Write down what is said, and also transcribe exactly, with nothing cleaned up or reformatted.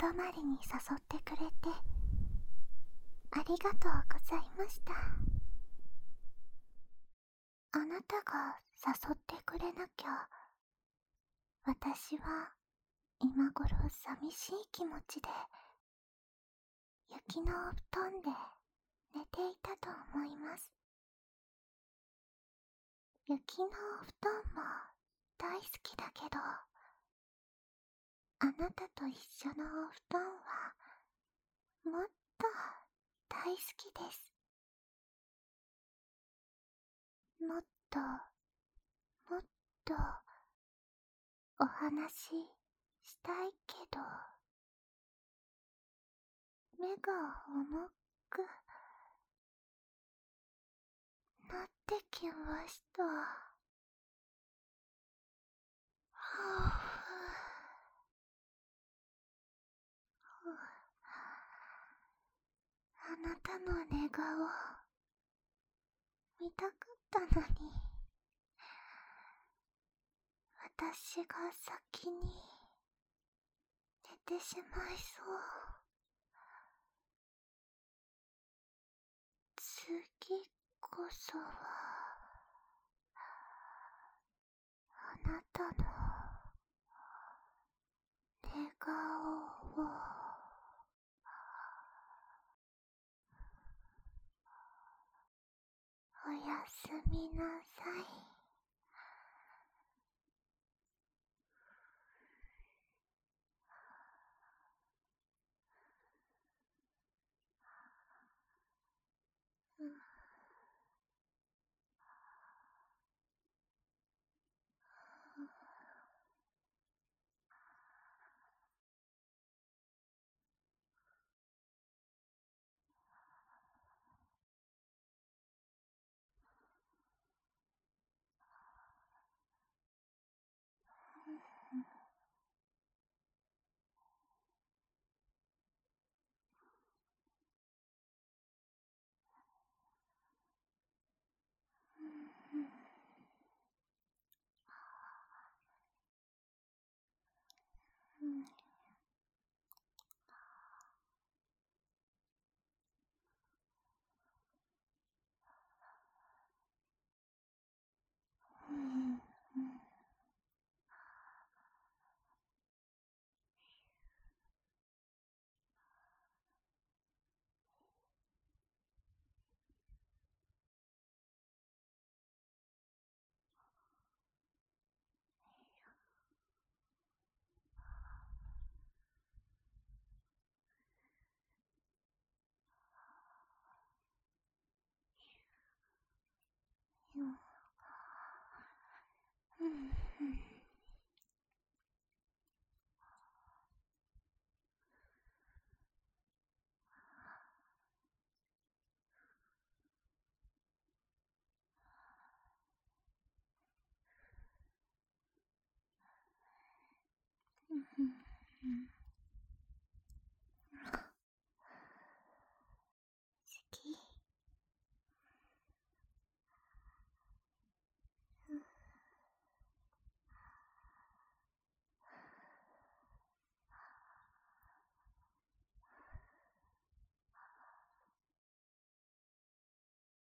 泊まりに誘ってくれてありがとうございました。あなたが誘ってくれなきゃ、私は今頃寂しい気持ちで雪のお布団で寝ていたと思います。雪のお布団も大好きだけど、あなたと一緒のお布団はもっと大好きです。もっともっとお話ししたいけど、目が重くなってきました。はぁあなたの寝顔見たかったのに、私が先に寝てしまいそう。次こそはあなたの寝顔を。おやすみなさい。うんうん